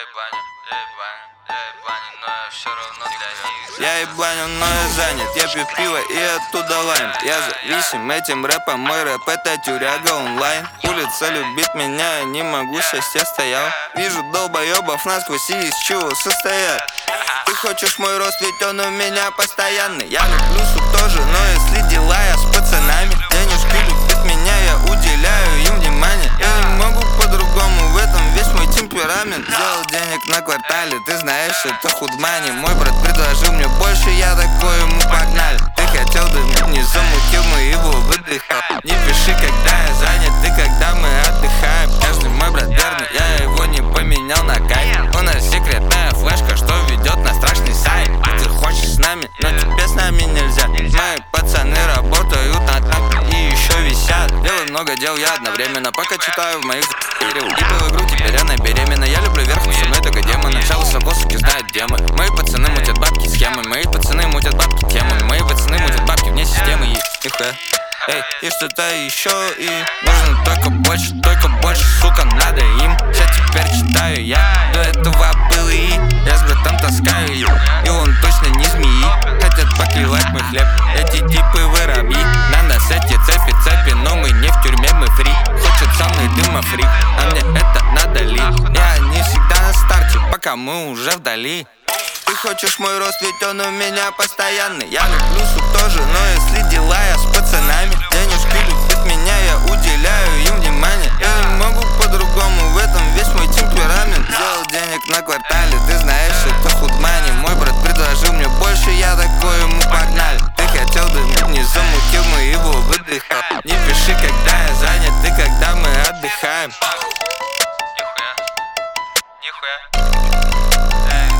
но я все равно для них. Я ебаню, но я занят, я пью пиво и оттуда лайм. Я зависим этим рэпом, мой рэп это тюряга онлайн. Улица любит меня, я не могу, счастья стоял. Вижу долбоебов насквозь и из чего состоят. Ты хочешь мой рост, ведь он у меня постоянный. Я люблю суп тоже, но если дела я с пацанами. Денежки любят меня, я уделяю им внимание. Я не могу по-другому, в этом весь мой темперамент. Сделал денег на квартале, ты знаешь, это худмани. Мой брат предложил мне больше, я такой ему погнали. Ты хотел, да не замутил, мы его выдыхал. Не пиши, когда я занят, ты когда мы отдыхаем. Каждый мой брат верный, я его не поменял на кайф. У нас секретная флешка, что ведет на страшный сайт. Ты хочешь с нами, но тебе с нами нельзя. Мои пацаны работают над нами и еще висят. Делаю много дел я одновременно, пока читаю в моих в игру, теперь она беременна. Я люблю верх, но со мной только демоны. Все высоко, суки, знают демы. Мои пацаны мутят бабки схемами. Мои пацаны мутят бабки темами. Мои пацаны мутят бабки вне системы и нихуя. Эй, и что-то еще, и нужно только больше, сука, надо им. Сейчас теперь читаю я, до этого был и я с братом таскаю, и он точно не змеи. Хотят поклевать мой хлеб, эти типы воробьи. На нас эти цепи, но мы не в тюрьме, мы фри. Хочет со мной дыма фрик, а мне это надо ли? Я не всегда на старте, пока мы уже вдали. Ты хочешь мой рост, ведь он у меня постоянный. Я люблю суп тоже, но если дела я с пацанами. Денежки любят меня, я уделяю им внимание. Я не могу по-другому, в этом весь мой темперамент. Сделал денег на квартале, ты знаешь, это худмани. Мой брат предложил мне больше, я такой ему погнали. Ты хотел, да не замутил, мы его выдыхал. Не пиши, когда я занят, ты когда мы отдыхаем. Нихуя.